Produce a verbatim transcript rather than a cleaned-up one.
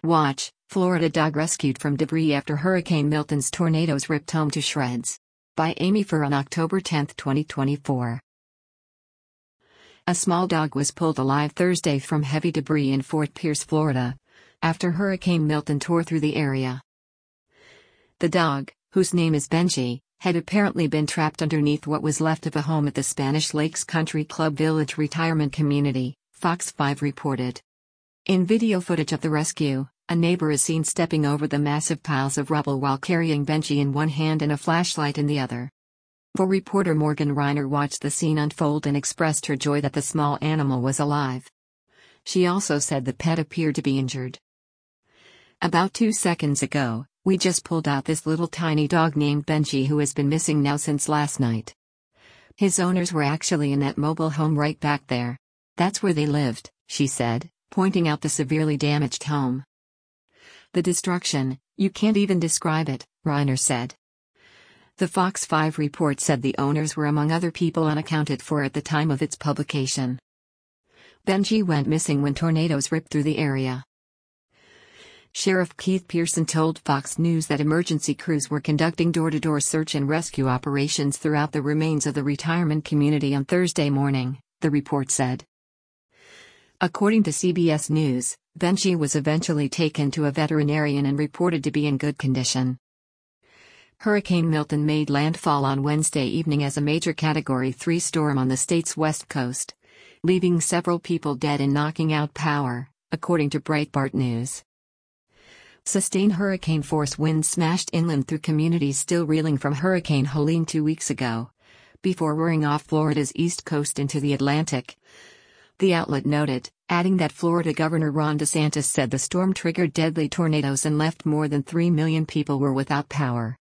Watch, Florida dog rescued from debris after Hurricane Milton's tornadoes ripped home to shreds. By Amy Furr on October tenth, twenty twenty-four. A small dog was pulled alive Thursday from heavy debris in Fort Pierce, Florida, after Hurricane Milton tore through the area. The dog, whose name is Benji, had apparently been trapped underneath what was left of a home at the Spanish Lakes Country Club Village retirement community, Fox five reported. In video footage of the rescue, a neighbor is seen stepping over the massive piles of rubble while carrying Benji in one hand and a flashlight in the other. For reporter Morgan Reiner watched the scene unfold and expressed her joy that the small animal was alive. She also said the pet appeared to be injured. About two seconds ago, we just pulled out this little tiny dog named Benji who has been missing now since last night. His owners were actually in that mobile home right back there. That's where they lived, she said, pointing out the severely damaged home. The destruction, you can't even describe it, Reiner said. The Fox five report said the owners were among other people unaccounted for at the time of its publication. Benji went missing when tornadoes ripped through the area. Sheriff Keith Pearson told Fox News that emergency crews were conducting door-to-door search and rescue operations throughout the remains of the retirement community on Thursday morning, the report said. According to C B S News, Benji was eventually taken to a veterinarian and reported to be in good condition. Hurricane Milton made landfall on Wednesday evening as a major Category three storm on the state's west coast, leaving several people dead and knocking out power, according to Breitbart News. Sustained hurricane force winds smashed inland through communities still reeling from Hurricane Helene two weeks ago, before roaring off Florida's east coast into the Atlantic. The outlet noted, adding that Florida Governor Ron DeSantis said the storm triggered deadly tornadoes and left more than three million people were without power.